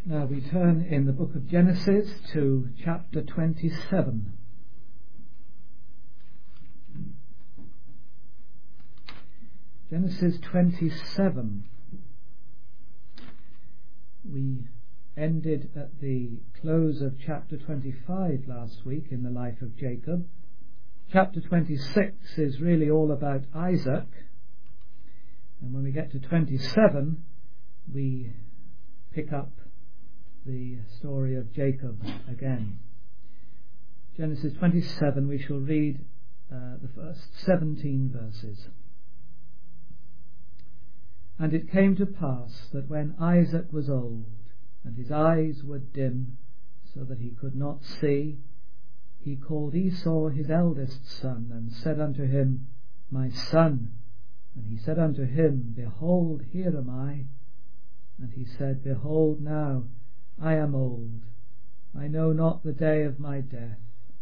Now we turn in the book of Genesis to chapter 27. Genesis 27. We ended at the close of chapter 25 last week in the life of Jacob. Chapter 26 is really all about Isaac. And when we get to 27, we pick up the story of Jacob again. Genesis 27, we shall read the first 17 verses. And it came to pass that when Isaac was old, and his eyes were dim, so that he could not see, he called Esau his eldest son, and said unto him, My son. And he said unto him, Behold, here am I. And he said, Behold now, I am old, I know not the day of my death.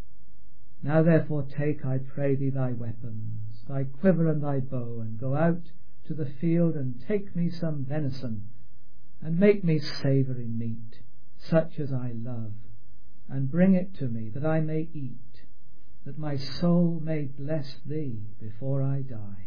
Now therefore take, I pray thee, thy weapons, thy quiver and thy bow, and go out to the field, and take me some venison, and make me savoury meat, such as I love, and bring it to me, that I may eat, that my soul may bless thee before I die.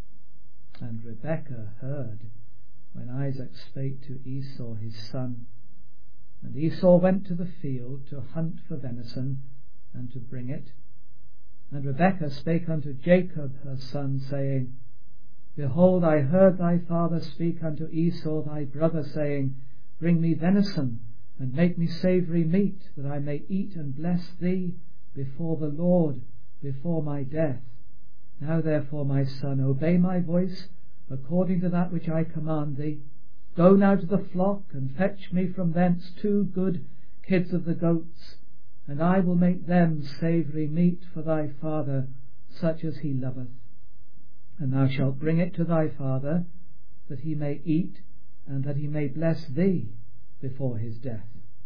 And Rebekah heard when Isaac spake to Esau his son. And Esau went to the field to hunt for venison, and to bring it. And Rebekah spake unto Jacob her son, saying, Behold, I heard thy father speak unto Esau thy brother, saying, Bring me venison, and make me savoury meat, that I may eat and bless thee before the Lord, before my death. Now therefore, my son, obey my voice, according to that which I command thee. Go now to the flock, and fetch me from thence 2 good kids of the goats, and I will make them savoury meat for thy father, such as he loveth. And thou shalt bring it to thy father, that he may eat, and that he may bless thee before his death.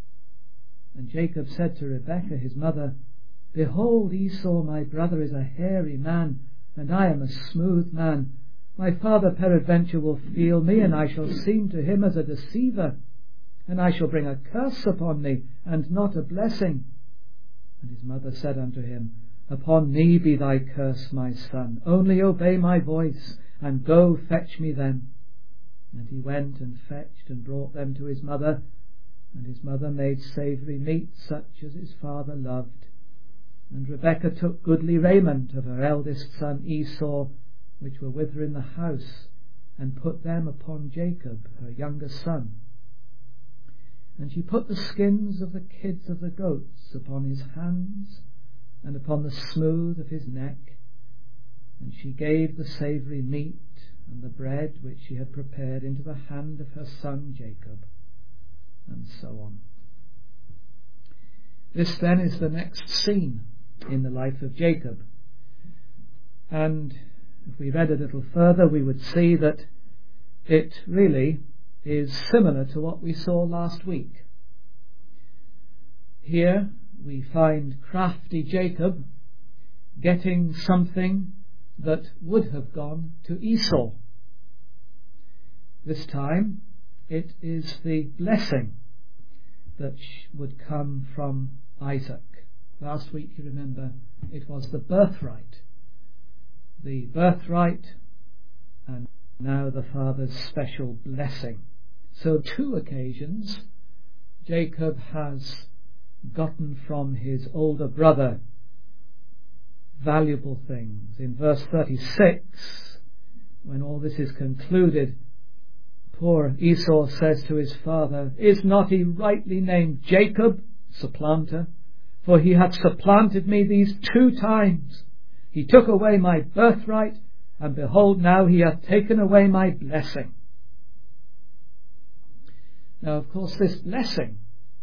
And Jacob said to Rebekah his mother, Behold, Esau my brother is a hairy man, and I am a smooth man. My father peradventure will feel me, and I shall seem to him as a deceiver, and I shall bring a curse upon me, and not a blessing. And his mother said unto him, Upon me be thy curse, my son. Only obey my voice, and go fetch me them. And he went and fetched and brought them to his mother, and his mother made savoury meat, such as his father loved. And Rebekah took goodly raiment of her eldest son Esau, which were with her in the house, and put them upon Jacob, her younger son. And she put the skins of the kids of the goats upon his hands, and upon the smooth of his neck. And she gave the savoury meat and the bread which she had prepared into the hand of her son Jacob, and so on. This then is the next scene in the life of Jacob. And if we read a little further, we would see that it really is similar to what we saw last week. Here we find crafty Jacob getting something that would have gone to Esau. This time it is the blessing that would come from Isaac. Last week, you remember, it was the birthright. The birthright, and now the father's special blessing. So 2 occasions Jacob has gotten from his older brother valuable things. In verse 36, when all this is concluded, poor Esau says to his father, Is not he rightly named Jacob, supplanter? For he hath supplanted me these 2 times. He took away my birthright, and behold, now he hath taken away my blessing. Now, of course, this blessing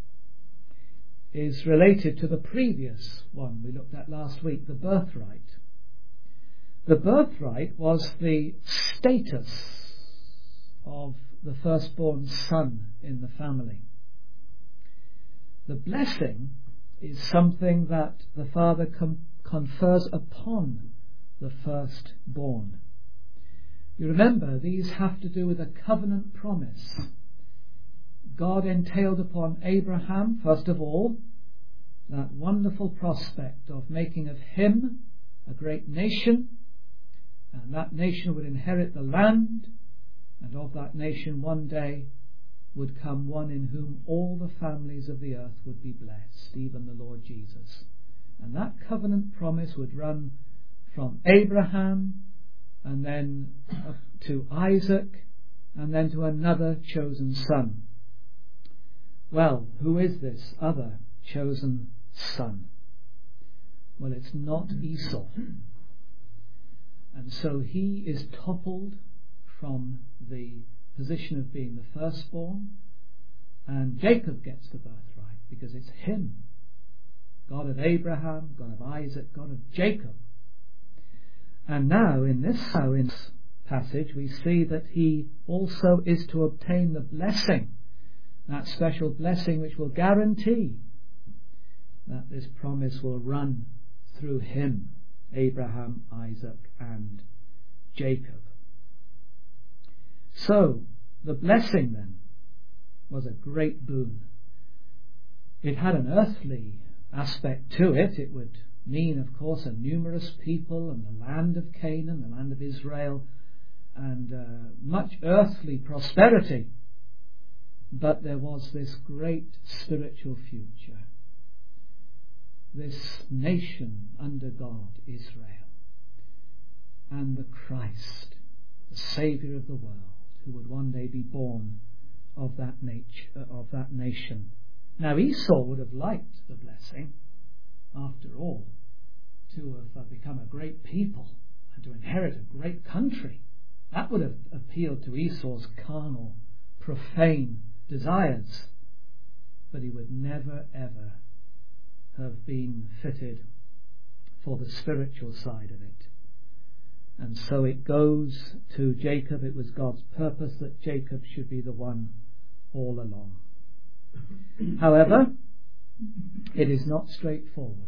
is related to the previous one we looked at last week, the birthright. The birthright was the status of the firstborn son in the family. The blessing is something that the father confers upon the firstborn. You remember, these have to do with a covenant promise God entailed upon Abraham, first of all, that wonderful prospect of making of him a great nation, and that nation would inherit the land, and of that nation one day would come one in whom all the families of the earth would be blessed, even the Lord Jesus. And that covenant promise would run from Abraham, and then up to Isaac, and then to another chosen son. Well, who is this other chosen son? Well, it's not Esau. And so he is toppled from the position of being the firstborn, and Jacob gets the birthright because it's him, God of Abraham, God of Isaac, God of Jacob. And now in this passage we see that he also is to obtain the blessing, that special blessing which will guarantee that this promise will run through him, Abraham, Isaac and Jacob. So the blessing then was a great boon. It had an earthly aspect to it. It would mean, of course, a numerous people and the land of Canaan, the land of Israel, and much earthly prosperity. But there was this great spiritual future. This nation under God, Israel, and the Christ, the Saviour of the world, who would one day be born of that nation. Now Esau would have liked the blessing, after all, to have become a great people and to inherit a great country. That would have appealed to Esau's carnal, profane desires. But he would never ever have been fitted for the spiritual side of it. And so it goes to Jacob. It was God's purpose that Jacob should be the one all along. However, it is not straightforward.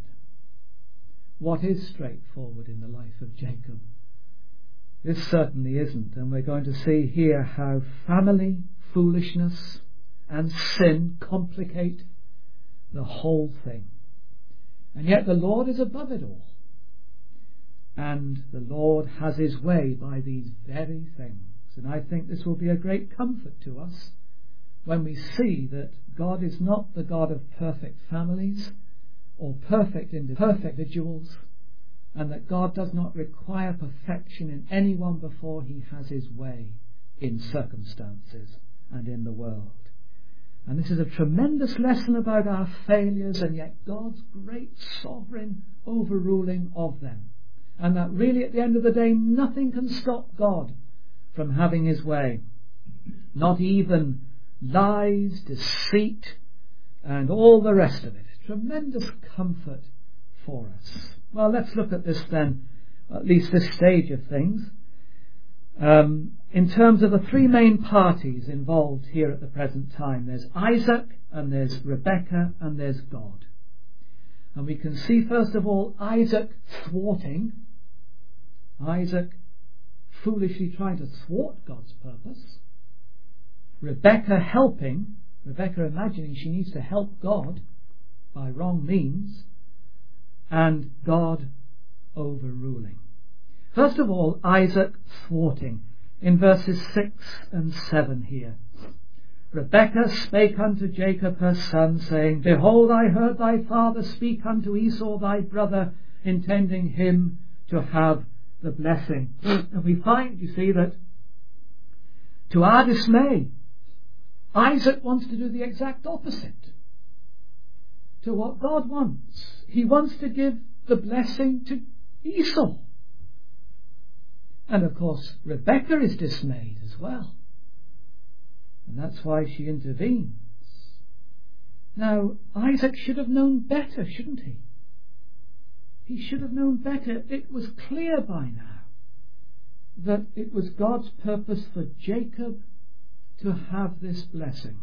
What is straightforward in the life of Jacob? This certainly isn't, and we're going to see here how family, foolishness and sin complicate the whole thing. And yet the Lord is above it all. And the Lord has his way by these very things. And I think this will be a great comfort to us when we see that God is not the God of perfect families or perfect individuals, and that God does not require perfection in anyone before he has his way in circumstances and in the world. And this is a tremendous lesson about our failures and yet God's great sovereign overruling of them. And that really at the end of the day nothing can stop God from having his way. Not even lies, deceit and all the rest of it. Tremendous comfort for us. Well, let's look at this then, at least this stage of things. In terms of the three main parties involved here at the present time, there's Isaac and there's Rebekah and there's God. And we can see first of all Isaac thwarting, Isaac foolishly trying to thwart God's purpose, Rebekah helping, Rebekah imagining she needs to help God by wrong means, and God overruling. First of all, Isaac thwarting. In verses 6 and 7 here. Rebekah spake unto Jacob her son, saying, Behold, I heard thy father speak unto Esau thy brother, intending him to have the blessing. And we find, you see, that to our dismay, Isaac wants to do the exact opposite to what God wants. He wants to give the blessing to Esau. And of course, Rebekah is dismayed as well. And that's why she intervenes. Now, Isaac should have known better, shouldn't he? He should have known better. It was clear by now that it was God's purpose for Jacob to have this blessing.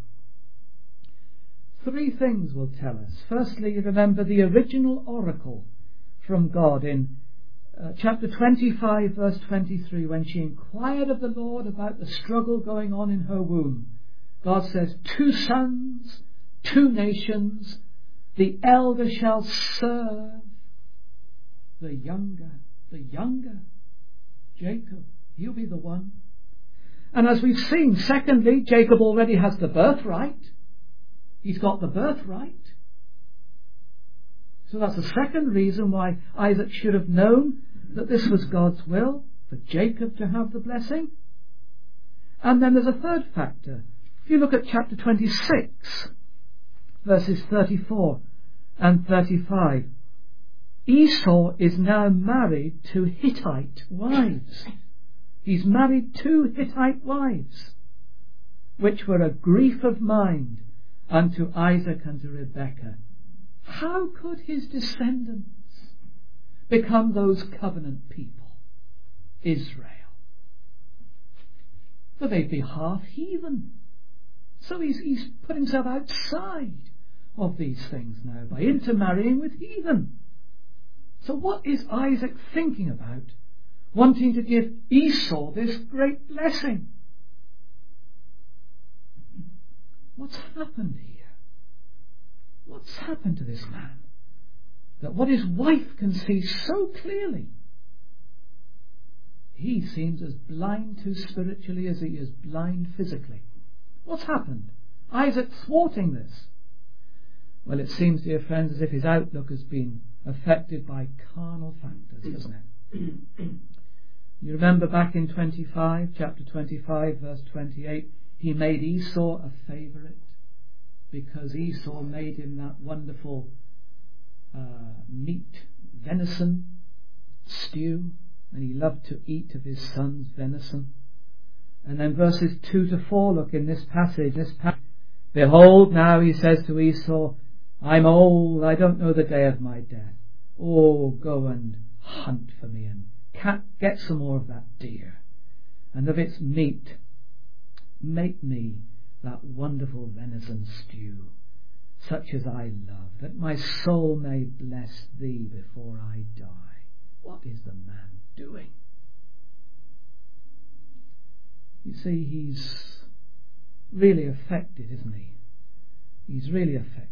Three things will tell us. Firstly, remember the original oracle from God in chapter 25 verse 23, when she inquired of the Lord about the struggle going on in her womb, God says, 2 sons, 2 nations, the elder shall serve the younger, Jacob. He'll be the one. And as we've seen, secondly, Jacob already has the birthright. He's got the birthright. So that's the second reason why Isaac should have known that this was God's will, for Jacob to have the blessing. And then there's a third factor. If you look at chapter 26, verses 34 and 35, Esau is now married to Hittite wives. He's married 2 Hittite wives, which were a grief of mind unto Isaac and to Rebekah. How could his descendants become those covenant people, Israel? For they'd be half heathen. So he's put himself outside of these things now by intermarrying with heathen. So what is Isaac thinking about, wanting to give Esau this great blessing? What's happened here? What's happened to this man? That what his wife can see so clearly, he seems as blind to spiritually as he is blind physically. What's happened? Isaac thwarting this. Well, it seems, dear friends, as if his outlook has been affected by carnal factors, doesn't it? You remember back in chapter 25, verse 28, he made Esau a favourite because Esau made him that wonderful meat, venison stew, and he loved to eat of his son's venison. And then verses 2 to 4, look in this passage. Behold, now he says to Esau, I'm old, I don't know the day of my death. Oh, go and hunt for me and get some more of that deer, and of its meat make me that wonderful venison stew, such as I love, that my soul may bless thee before I die. What is the man doing? You see, he's really affected, isn't he? He's really affected.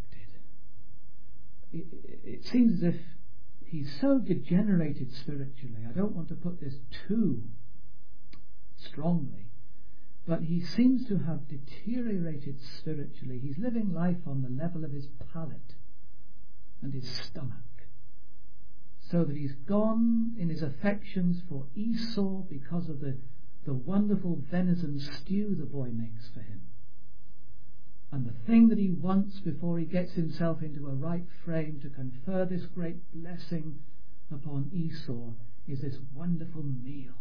It seems as if he's so degenerated spiritually. I don't want to put this too strongly, but he seems to have deteriorated spiritually. He's living life on the level of his palate and his stomach, so that he's gone in his affections for Esau because of the wonderful venison stew the boy makes for him. And the thing that he wants before he gets himself into a right frame to confer this great blessing upon Esau is this wonderful meal.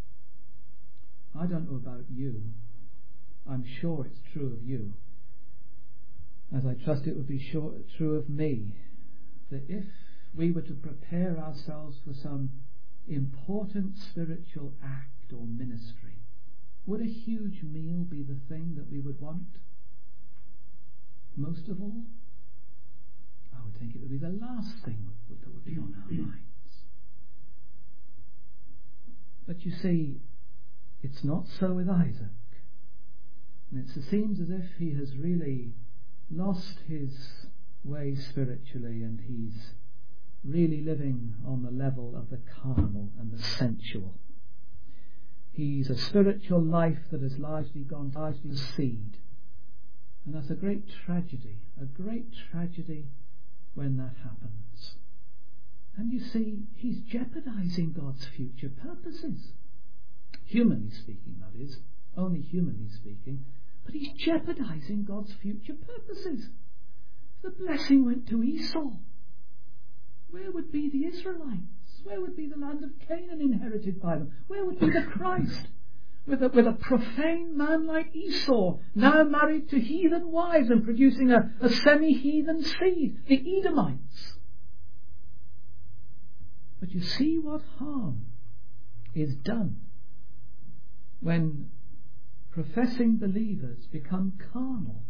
I don't know about you. I'm sure it's true of you, as I trust it would be true of me, that if we were to prepare ourselves for some important spiritual act or ministry, would a huge meal be the thing that we would want? Most of all, I would think it would be the last thing that would be on our minds. But you see, it's not so with Isaac. And it seems as if he has really lost his way spiritually, and he's really living on the level of the carnal and the sensual. He's a spiritual life that has largely gone to seed. And that's a great tragedy when that happens. And you see, he's jeopardizing God's future purposes. Humanly speaking, that is, only humanly speaking, but he's jeopardizing God's future purposes. The blessing went to Esau. Where would be the Israelites? Where would be the land of Canaan inherited by them? Where would be the Christ? With a profane man like Esau, now married to heathen wives and producing a semi-heathen seed, the Edomites. But you see what harm is done when professing believers become carnal.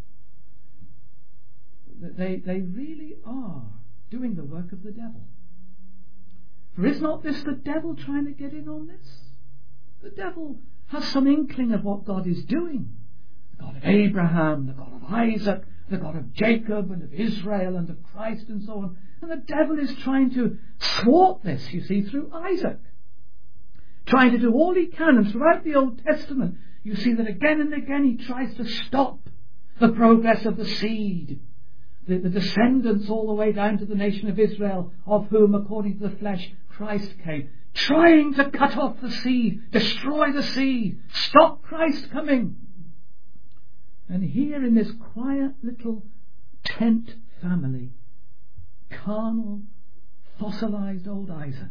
They really are doing the work of the devil. For is not this the devil trying to get in on this? The devil has some inkling of what God is doing. God of Abraham, the God of Isaac, the God of Jacob and of Israel and of Christ and so on. And the devil is trying to thwart this, you see, through Isaac. Trying to do all he can. And throughout the Old Testament, you see that again and again he tries to stop the progress of the seed. The descendants all the way down to the nation of Israel, of whom, according to the flesh, Christ came. Trying to cut off the seed, destroy the seed, stop Christ coming. And here in this quiet little tent family, carnal, fossilized old Isaac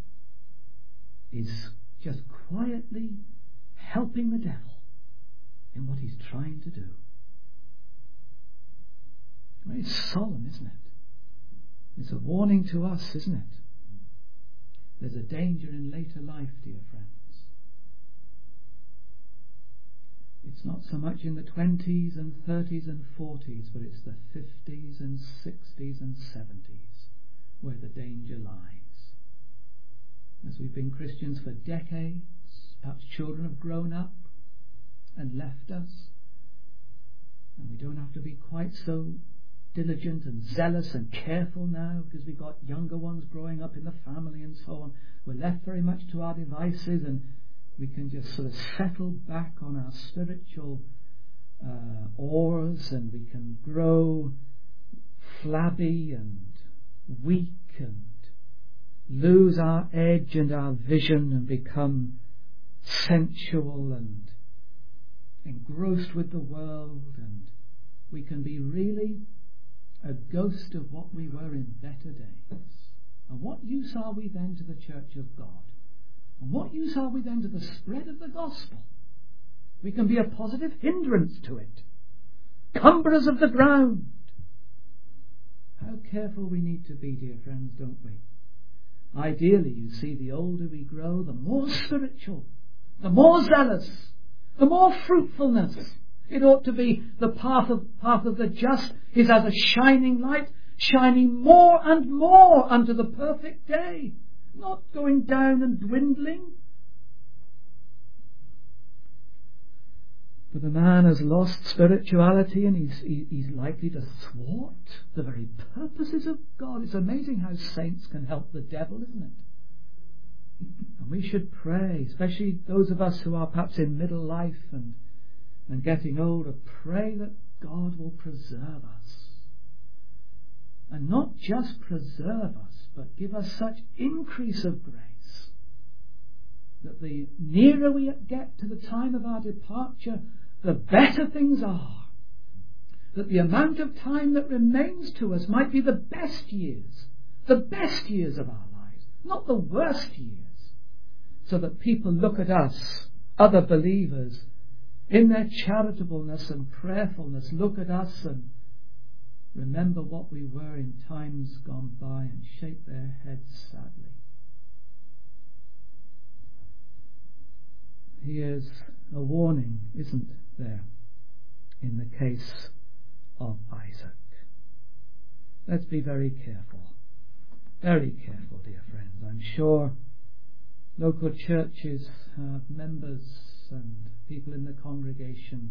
is just quietly helping the devil in what he's trying to do. Very solemn, isn't it? It's a warning to us, isn't it? There's a danger in later life, dear friends. It's not so much in the 20s and 30s and 40s, but it's the 50s and 60s and 70s where the danger lies. As we've been Christians for decades, perhaps children have grown up and left us, and we don't have to be quite so diligent and zealous and careful now because we've got younger ones growing up in the family and so on. We're left very much to our devices, and we can just sort of settle back on our spiritual oars, and we can grow flabby and weak and lose our edge and our vision and become sensual and engrossed with the world, and we can be really a ghost of what we were in better days. And what use are we then to the church of God? And what use are we then to the spread of the gospel? We can be a positive hindrance to it, cumberers of the ground. How careful we need to be, dear friends, don't we? Ideally, you see, the older we grow, the more spiritual, the more zealous, the more fruitfulness. It ought to be the path of the just is as a shining light, shining more and more unto the perfect day, not going down and dwindling. But the man has lost spirituality, and he's likely to thwart the very purposes of God. It's amazing how saints can help the devil, isn't it? And we should pray, especially those of us who are perhaps in middle life and getting older, pray that God will preserve us. And not just preserve us, but give us such increase of grace that the nearer we get to the time of our departure, the better things are. That the amount of time that remains to us might be the best years of our lives, not the worst years. So that people look at us, other believers, in their charitableness and prayerfulness, look at us and remember what we were in times gone by and shake their heads sadly. Here's a warning, isn't there, in the case of Isaac. Let's be very careful, dear friends. I'm sure local churches have members and people in the congregation,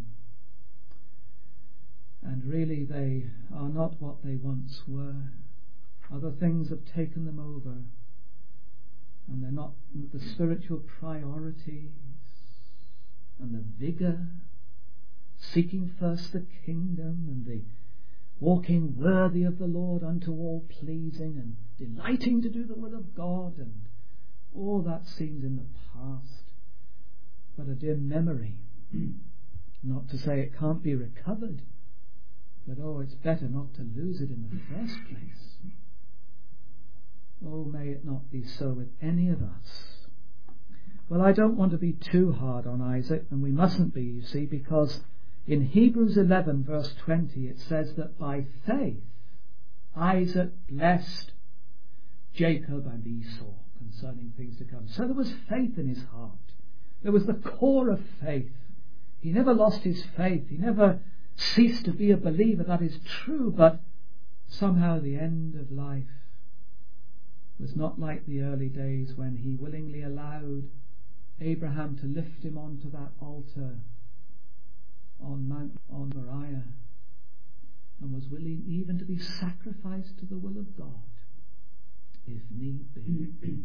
and really they are not what they once were. Other things have taken them over, and they're not the spiritual priorities and the vigour, seeking first the kingdom and the walking worthy of the Lord unto all pleasing and delighting to do the will of God, and all that seems in the past, but a dim memory. Not to say it can't be recovered, but it's better not to lose it in the first place. Oh, may it not be so with any of us. Well, I don't want to be too hard on Isaac, and we mustn't be, you see, because in Hebrews 11 verse 20 it says that by faith Isaac blessed Jacob and Esau concerning things to come. So there was faith in his heart. There was the core of faith. He never lost his faith. He never ceased to be a believer. That is true, but somehow the end of life was not like the early days when he willingly allowed Abraham to lift him onto that altar on Moriah, and was willing even to be sacrificed to the will of God, if need be.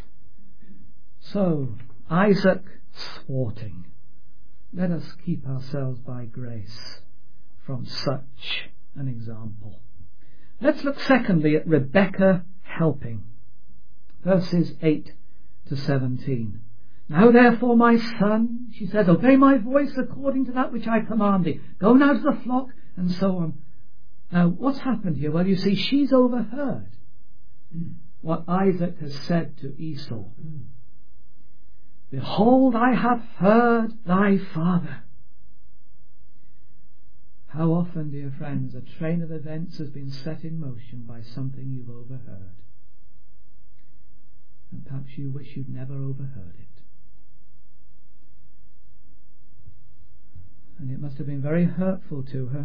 So, Isaac thwarting. Let us keep ourselves by grace from such an example. Let's look secondly at Rebekah helping. Verses 8 to 17. Now therefore, my son, she said, obey my voice according to that which I command thee. Go now to the flock, and so on. Now, what's happened here? Well, you see, she's overheard what Isaac has said to Esau. Behold, I have heard thy father. How often, dear friends, a train of events has been set in motion by something you've overheard. And perhaps you wish you'd never overheard it. And it must have been very hurtful to her.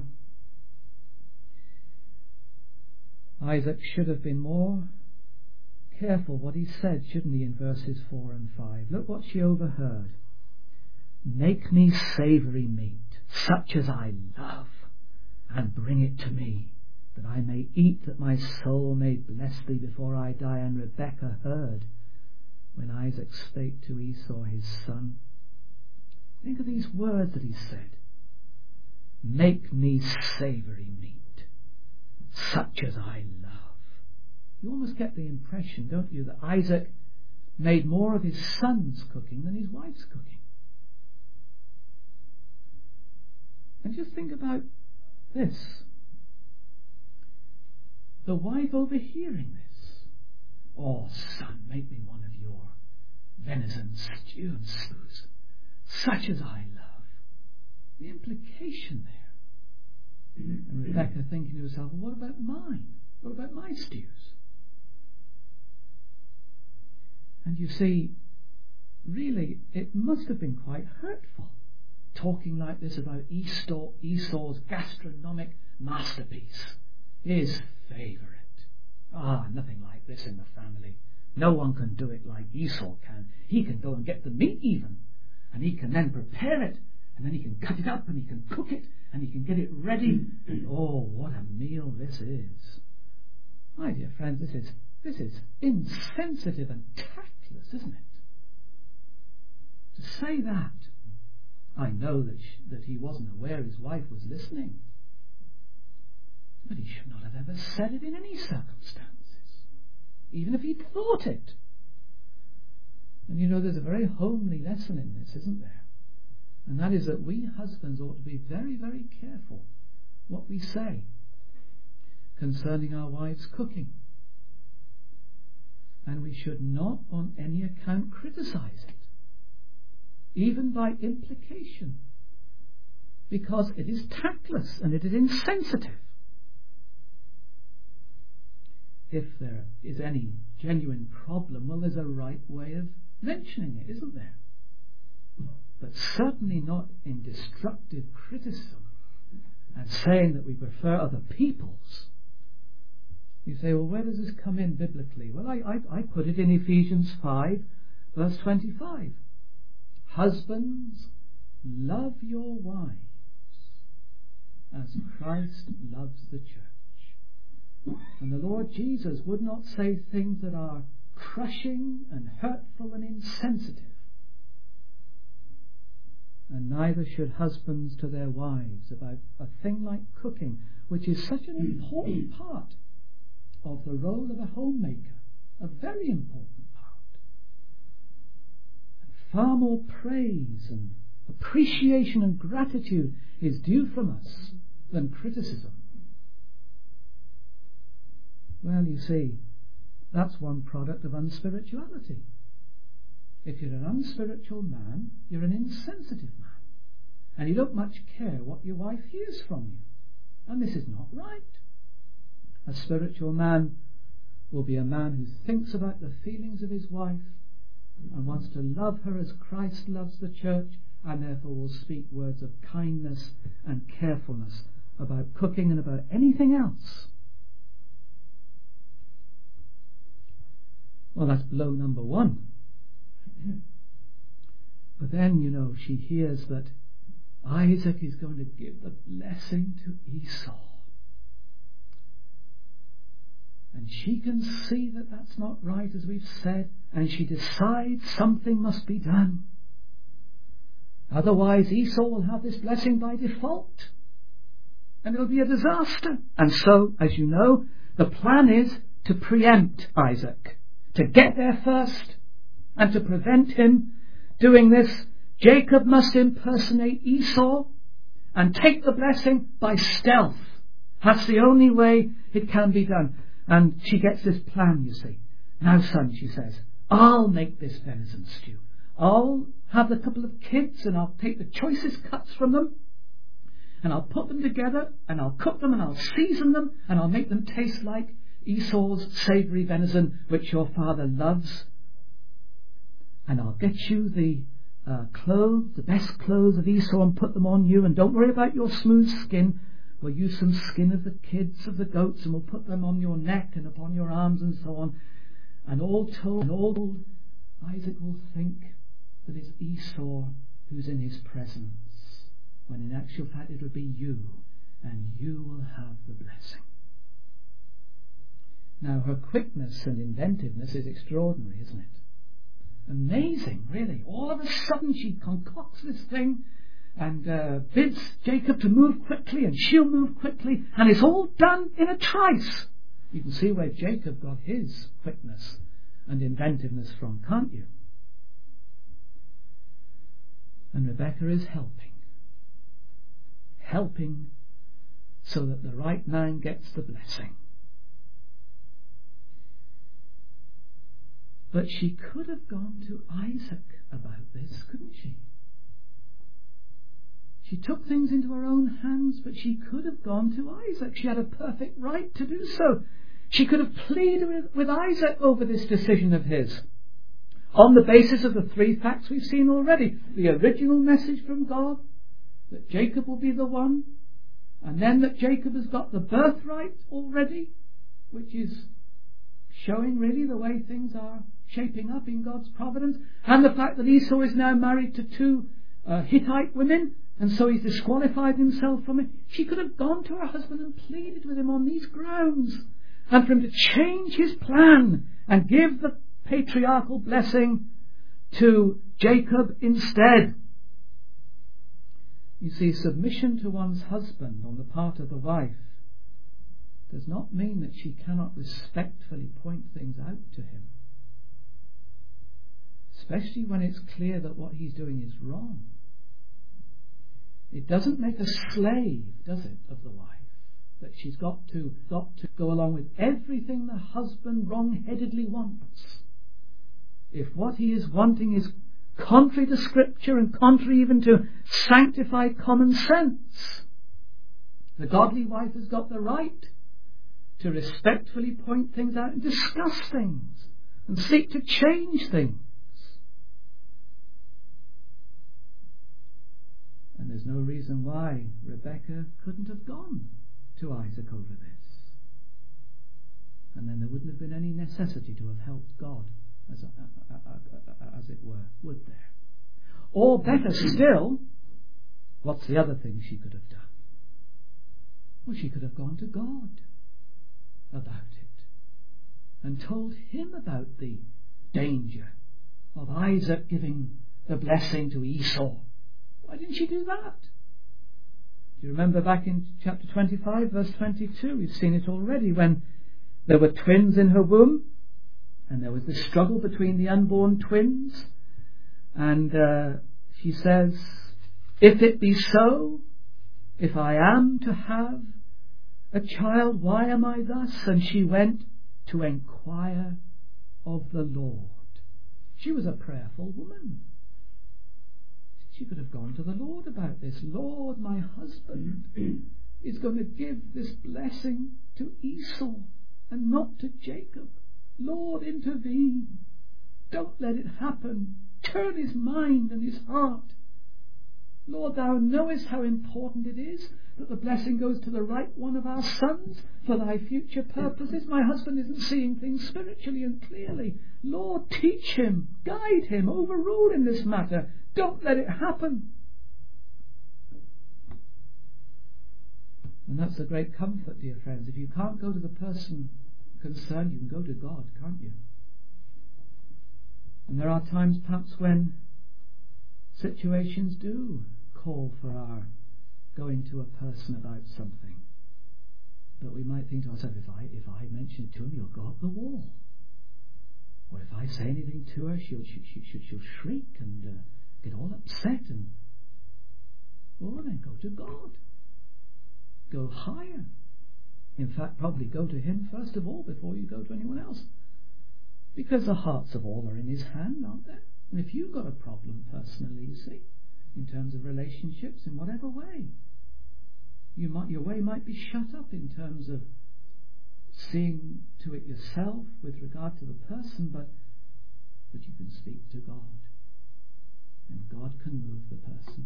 Isaac should have been more careful what he said, shouldn't he, in verses 4 and 5. Look what she overheard. Make me savoury meat, such as I love, and bring it to me, that I may eat, that my soul may bless thee before I die. And Rebekah heard when Isaac spake to Esau his son. Think of these words that he said. Make me savoury meat, such as I love. You almost get the impression, don't you, that Isaac made more of his son's cooking than his wife's cooking. And just think about this. The wife overhearing this. Oh, son, make me one of your venison stew and stews, such as I love. The implication there. And Rebekah thinking to herself, well, what about mine? What about my stews? And you see, really, it must have been quite hurtful, talking like this about Esau's gastronomic masterpiece, his favourite. Nothing like this in the family. No one can do it like Esau can. He can go and get the meat even, and he can then prepare it, and then he can cut it up, and he can cook it, and he can get it ready. Oh, what a meal this is. My dear friends, this is insensitive and tactless, isn't it? To say that. I know that he wasn't aware his wife was listening, but he should not have ever said it in any circumstances, even if he'd thought it. And you know, there's a very homely lesson in this, isn't there? And that is that we husbands ought to be very, very careful what we say concerning our wives' cooking. And we should not on any account criticize it, even by implication, because it is tactless and it is insensitive. If there is any genuine problem, well, there's a right way of mentioning it, isn't there? But certainly not in destructive criticism and saying that we prefer other people's. You say, well, where does this come in biblically? Well, I put it in Ephesians 5, verse 25. Husbands, love your wives as Christ loves the church. And the Lord Jesus would not say things that are crushing and hurtful and insensitive. And neither should husbands to their wives about a thing like cooking, which is such an important part of the role of a homemaker, a very important part. And far more praise and appreciation and gratitude is due from us than criticism. Well, you see, that's one product of unspirituality. If you're an unspiritual man, you're an insensitive man. And you don't much care what your wife hears from you. And this is not right. A spiritual man will be a man who thinks about the feelings of his wife and wants to love her as Christ loves the church, and therefore will speak words of kindness and carefulness about cooking and about anything else. Well, that's blow number one. But then, you know, she hears that Isaac is going to give the blessing to Esau. And she can see that that's not right, as we've said, and she decides something must be done. Otherwise Esau will have this blessing by default, and it'll be a disaster. And so, as you know, the plan is to preempt Isaac, to get there first, and to prevent him doing this. Jacob must impersonate Esau and take the blessing by stealth. That's the only way it can be done. And she gets this plan, you see. Now, son, she says, I'll make this venison stew. I'll have a couple of kids and I'll take the choicest cuts from them and I'll put them together and I'll cook them and I'll season them and I'll make them taste like Esau's savoury venison, which your father loves. And I'll get you the clothes, the best clothes of Esau, and put them on you, and don't worry about your smooth skin. We'll use some skin of the kids, of the goats, and we'll put them on your neck and upon your arms and so on. And all told, Isaac will think that it's Esau who's in his presence, when in actual fact it will be you, and you will have the blessing. Now, her quickness and inventiveness is extraordinary, isn't it? Amazing, really. All of a sudden she concocts this thing and bids Jacob to move quickly, and she'll move quickly, and it's all done in a trice. You can see where Jacob got his quickness and inventiveness from, can't you? And Rebekah is helping so that the right man gets the blessing. But she could have gone to Isaac about this, couldn't she? She took things into her own hands, but she could have gone to Isaac. She had a perfect right to do so. She could have pleaded with Isaac over this decision of his, on the basis of the three facts we've seen already. The original message from God, that Jacob will be the one, and then that Jacob has got the birthright already, which is showing really the way things are shaping up in God's providence, and the fact that Esau is now married to two Hittite women, and so he's disqualified himself from it. She could have gone to her husband and pleaded with him on these grounds, and for him to change his plan and give the patriarchal blessing to Jacob instead. You see, submission to one's husband on the part of the wife does not mean that she cannot respectfully point things out to him, especially when it's clear that what he's doing is wrong. It doesn't make a slave, does it, of the wife, that she's got to go along with everything the husband wrong-headedly wants. If what he is wanting is contrary to Scripture and contrary even to sanctified common sense, the godly wife has got the right to respectfully point things out and discuss things and seek to change things. And there's no reason why Rebekah couldn't have gone to Isaac over this. And then there wouldn't have been any necessity to have helped God, as it were, would there? Or better still, what's the other thing she could have done? Well, she could have gone to God about it and told him about the danger of Isaac giving the blessing to Esau. Why didn't she do that? Do you remember back in chapter 25, verse 22? We've seen it already, when there were twins in her womb, and there was this struggle between the unborn twins, and she says, if it be so, if I am to have a child, why am I thus? And she went to enquire of the Lord. She was a prayerful woman. She could have gone to the Lord about this. Lord, my husband is going to give this blessing to Esau and not to Jacob. Lord, intervene. Don't let it happen. Turn his mind and his heart. Lord, thou knowest how important it is that the blessing goes to the right one of our sons for thy future purposes. My husband isn't seeing things spiritually and clearly. Lord, teach him, guide him, overrule in this matter. Don't let it happen. And that's a great comfort, dear friends. If you can't go to the person concerned, you can go to God, can't you? And there are times perhaps when situations do call for our going to a person about something. But we might think to ourselves, if I mention it to him, he'll go up the wall. Or if I say anything to her, she'll shriek and get all upset. And well, then go to God. Go higher. In fact, probably go to him first of all before you go to anyone else. Because the hearts of all are in his hand, aren't they? And if you've got a problem personally, you see, in terms of relationships, in whatever way, your way might be shut up in terms of seeing to it yourself with regard to the person, but you can speak to God, and God can move the person.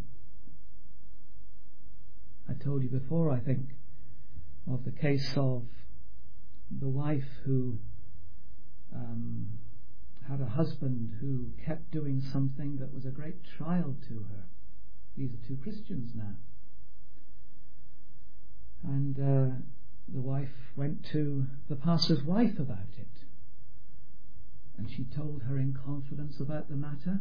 I told you before, I think, of the case of the wife who had a husband who kept doing something that was a great trial to her. These are two Christians now. And the wife went to the pastor's wife about it. And she told her in confidence about the matter.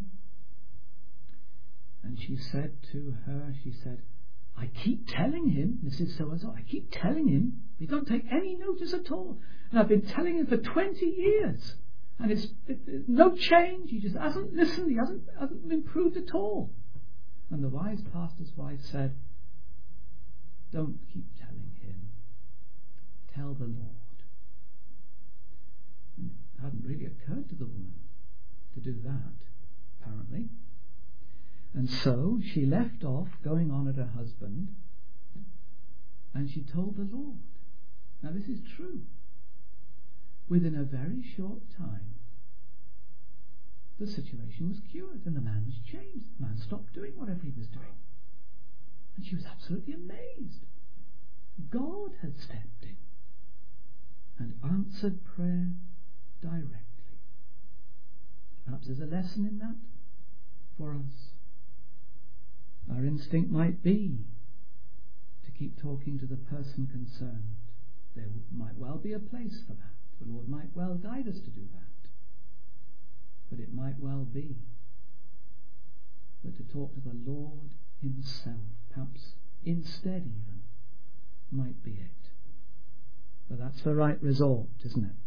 And she said to her, I keep telling him, Mrs. So-and-so, I keep telling him, he don't take any notice at all. And I've been telling him for 20 years. And it's no change. He just hasn't listened. He hasn't improved at all. And the wise pastor's wife said, don't keep telling him. Tell the Lord. And it hadn't really occurred to the woman to do that, apparently. And so she left off going on at her husband, and she told the Lord. Now this is true. Within a very short time, the situation was cured and the man was changed. The man stopped doing whatever he was doing. And she was absolutely amazed. God had stepped in and answered prayer directly. Perhaps there's a lesson in that for us. Our instinct might be to keep talking to the person concerned. There might well be a place for that. The Lord might well guide us to do that. But it might well be that to talk to the Lord himself, perhaps instead even, might be it. But that's the right resort, isn't it?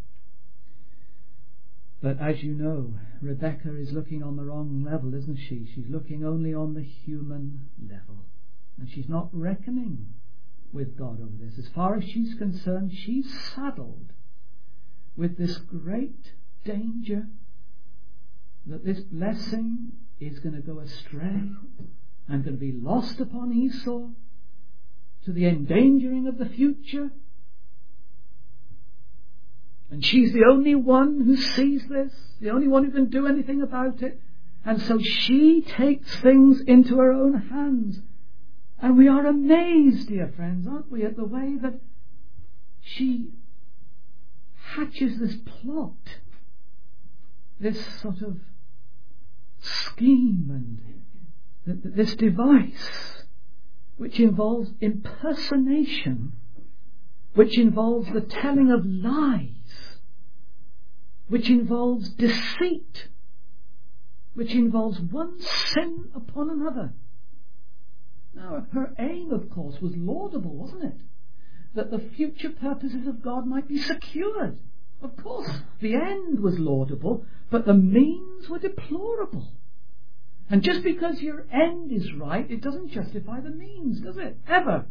But as you know, Rebecca is looking on the wrong level, isn't she? She's looking only on the human level. And she's not reckoning with God over this. As far as she's concerned, she's saddled with this great danger that this blessing is going to go astray and going to be lost upon Esau to the endangering of the future. And she's the only one who sees this, the only one who can do anything about it. And so she takes things into her own hands. And we are amazed, dear friends, aren't we, at the way that she hatches this plot, this sort of scheme and this device, which involves impersonation, which involves the telling of lies, which involves deceit, which involves one sin upon another. Now, her aim, of course, was laudable, wasn't it? That the future purposes of God might be secured. Of course, the end was laudable, but the means were deplorable. And just because your end is right, it doesn't justify the means, does it? Ever.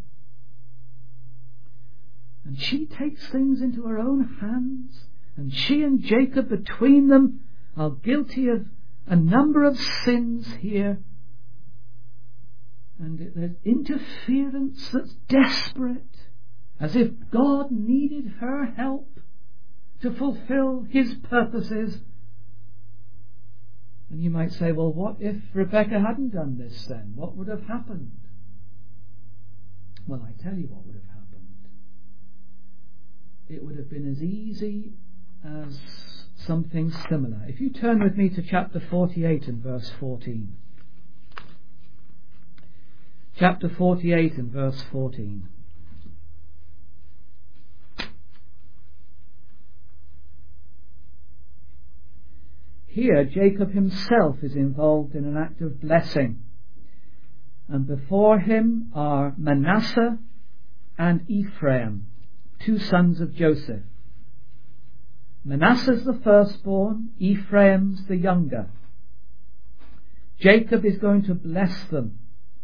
And she takes things into her own hands, and she and Jacob between them are guilty of a number of sins here. And there's interference that's desperate, as if God needed her help to fulfill his purposes. And you might say, well, what if Rebecca hadn't done this then? What would have happened? Well, I tell you what would have happened. It would have been as easy as something similar. If you turn with me to chapter 48 and verse 14. Chapter 48 and verse 14. here Jacob himself is involved in an act of blessing. And before him are Manasseh and Ephraim, two sons of Joseph. Manasseh's the firstborn, Ephraim's the younger. Jacob is going to bless them.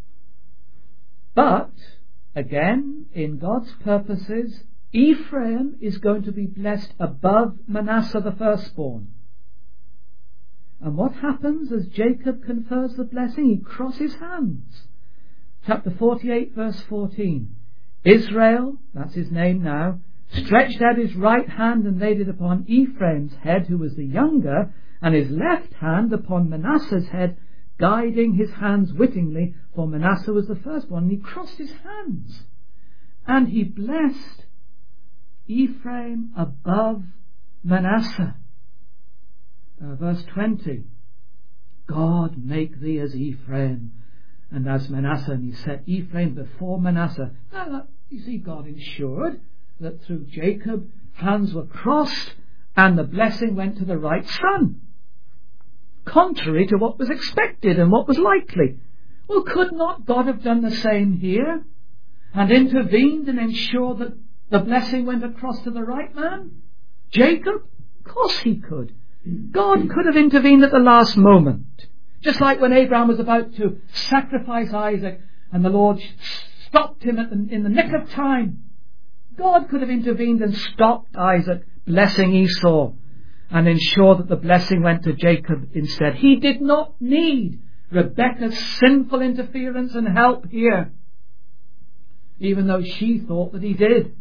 But, again, in God's purposes, Ephraim is going to be blessed above Manasseh the firstborn. And what happens as Jacob confers the blessing? He crosses hands. Chapter 48, verse 14. Israel, that's his name now, stretched out his right hand and laid it upon Ephraim's head, who was the younger, and his left hand upon Manasseh's head, guiding his hands wittingly, for Manasseh was the firstborn. And he crossed his hands, and he blessed Ephraim above Manasseh. Verse 20. God make thee as Ephraim and as Manasseh. And he set Ephraim before Manasseh. Now, you see, God ensured that through Jacob hands were crossed and the blessing went to the right son, contrary to what was expected and what was likely. Well, could not God have done the same here and intervened and ensured that the blessing went across to the right man, Jacob? Of course he could. God could have intervened at the last moment, just like when Abraham was about to sacrifice Isaac and the Lord stopped him in the nick of time. God could have intervened and stopped Isaac blessing Esau and ensured that the blessing went to Jacob instead. He did not need Rebekah's sinful interference and help here, even though she thought that he did.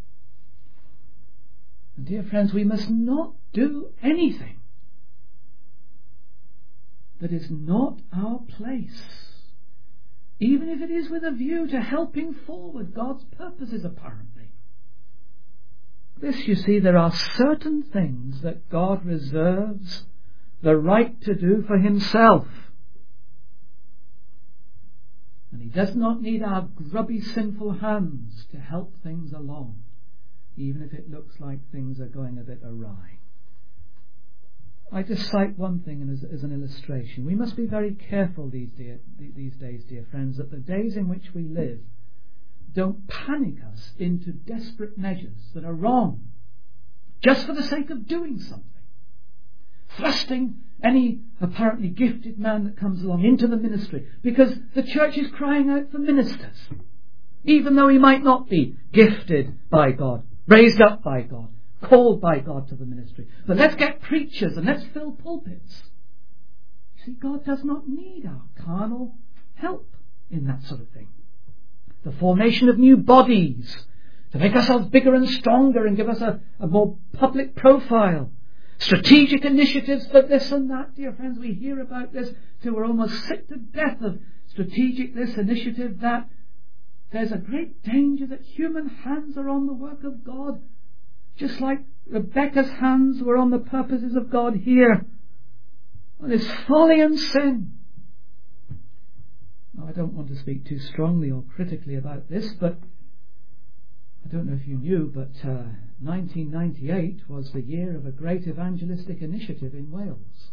And dear friends, we must not do anything that is not our place, even if it is with a view to helping forward God's purposes, apparently. This, you see, there are certain things that God reserves the right to do for himself. And he does not need our grubby, sinful hands to help things along, even if it looks like things are going a bit awry. I just cite one thing as an illustration. We must be very careful these days, dear friends, that the days in which we live don't panic us into desperate measures that are wrong, just for the sake of doing something. Thrusting any apparently gifted man that comes along into the ministry, because the church is crying out for ministers, even though he might not be gifted by God, raised up by God, called by God to the ministry. But let's get preachers and let's fill pulpits. You see, God does not need our carnal help in that sort of thing. The formation of new bodies to make ourselves bigger and stronger and give us a more public profile. Strategic initiatives for this and that, dear friends. We hear about this till we're almost sick to death of strategic this, initiative that. There's a great danger that human hands are on the work of God, just like Rebekah's hands were on the purposes of God here. Well, it's folly and sin. Now, I don't want to speak too strongly or critically about this, but I don't know if you knew, but 1998 was the year of a great evangelistic initiative in Wales.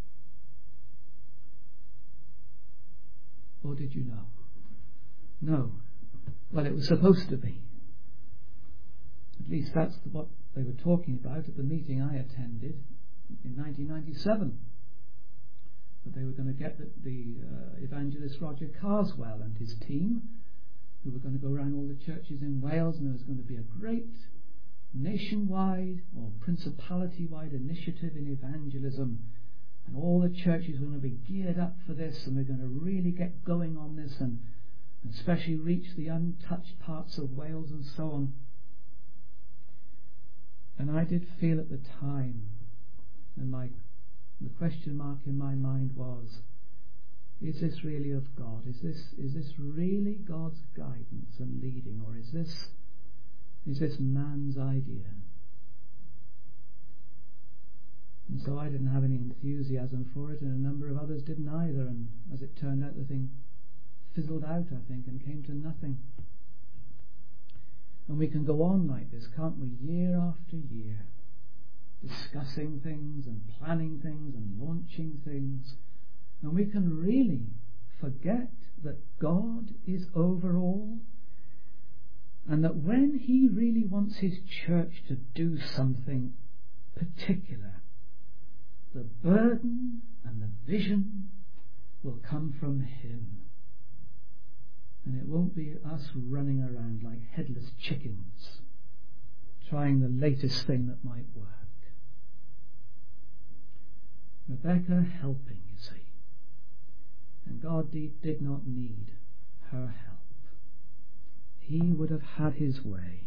Or did you know? No. Well, it was supposed to be. At least that's what they were talking about at the meeting I attended in 1997. That they were going to get the evangelist Roger Carswell and his team, who were going to go around all the churches in Wales, and there was going to be a great nationwide or principality-wide initiative in evangelism, and all the churches were going to be geared up for this, and we're going to really get going on this and especially reach the untouched parts of Wales and so on. And I did feel at the time, and the question mark in my mind was, is this really of God? Is this really God's guidance and leading, or is this man's idea? And so I didn't have any enthusiasm for it, and a number of others didn't either, and as it turned out, the thing fizzled out, I think, and came to nothing. And we can go on like this, can't we, year after year, discussing things and planning things and launching things, and we can really forget that God is over all, and that when He really wants His church to do something particular, the burden and the vision will come from Him. And it won't be us running around like headless chickens, trying the latest thing that might work. Rebecca helping, you see. And God did not need her help. He would have had His way.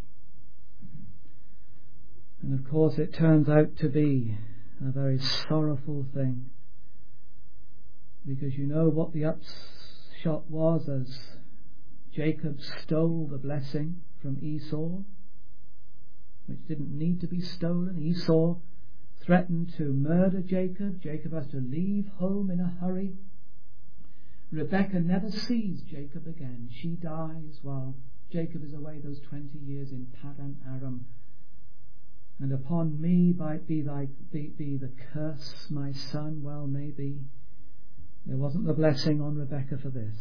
And of course it turns out to be a very sorrowful thing, because you know what the upshot was as Jacob stole the blessing from Esau, which didn't need to be stolen. Esau threatened to murder Jacob. Jacob has to leave home in a hurry. Rebekah never sees Jacob again. She dies while Jacob is away those 20 years in Paddan Aram. And upon me might be the curse, my son. Well, maybe there wasn't the blessing on Rebekah for this.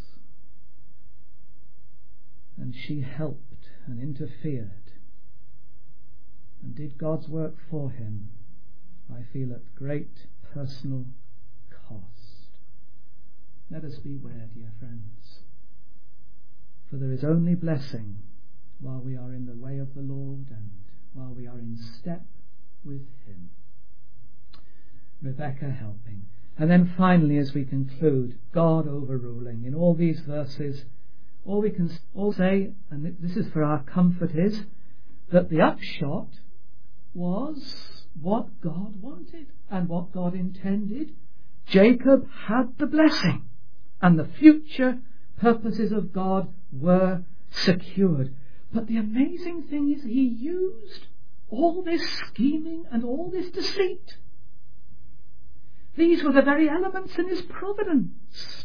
And she helped and interfered and did God's work for him, I feel, at great personal cost. Let us beware, dear friends, for there is only blessing while we are in the way of the Lord and while we are in step with Him. Rebekah helping. And then finally, as we conclude, God overruling. In all these verses, all we can all say, and this is for our comfort, is that the upshot was what God wanted and what God intended. Jacob had the blessing, and the future purposes of God were secured. But the amazing thing is, He used all this scheming and all this deceit. These were the very elements in His providence.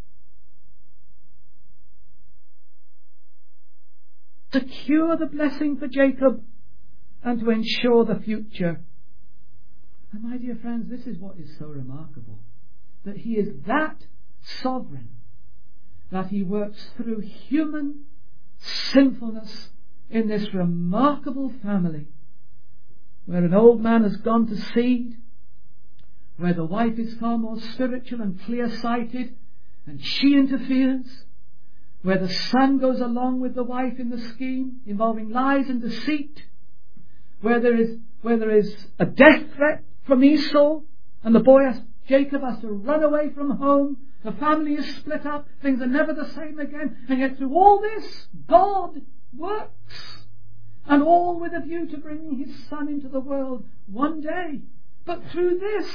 Secure the blessing for Jacob and to ensure the future. And my dear friends, this is what is so remarkable, that He is that sovereign, that He works through human sinfulness in this remarkable family, where an old man has gone to seed, where the wife is far more spiritual and clear-sighted, and she interferes, where the son goes along with the wife in the scheme involving lies and deceit, where there is a death threat from Esau, and the boy Jacob has to run away from home. The family is split up. Things are never the same again. And yet through all this, God works. And all with a view to bringing His Son into the world one day. But through this,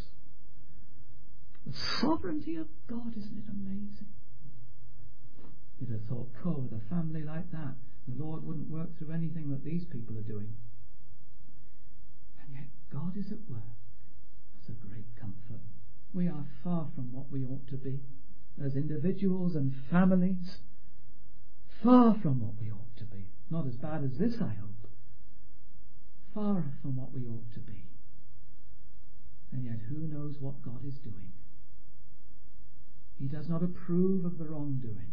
the sovereignty of God, isn't it amazing? You'd have thought, with a family like that, the Lord wouldn't work through anything that these people are doing. And yet God is at work. That's a great comfort. We are far from what we ought to be as individuals and families. Far from what we ought to be. Not as bad as this, I hope. Far from what we ought to be. And yet who knows what God is doing? He does not approve of the wrongdoing.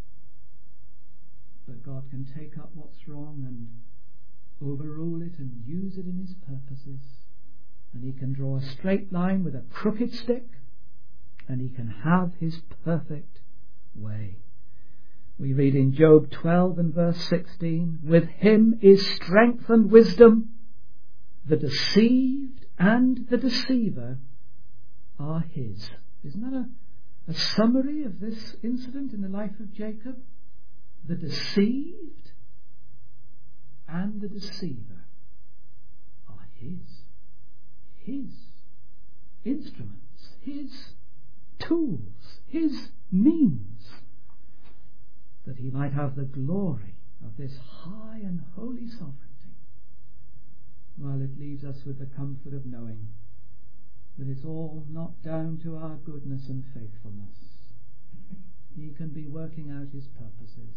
But God can take up what's wrong and overrule it and use it in His purposes. And He can draw a straight line with a crooked stick, and He can have His perfect way. We read in Job 12 and verse 16, with Him is strength and wisdom. The deceived and the deceiver are His. Isn't that a summary of this incident in the life of Jacob? The deceived and the deceiver are His. His instruments, His tools, His means, that He might have the glory of this high and holy sovereignty, while it leaves us with the comfort of knowing that it's all not down to our goodness and faithfulness. He can be working out His purposes.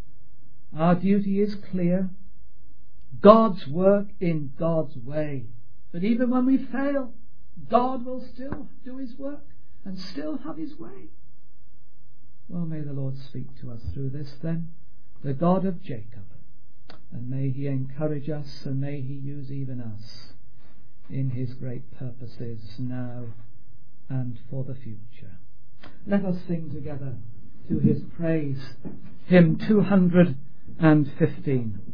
Our duty is clear. God's work in God's way. But even when we fail, God will still do his work and still have his way. Well, may the Lord speak to us through this then, the God of Jacob, and may he encourage us, and may he use even us in his great purposes now and for the future. Let us sing together to his praise, hymn 215.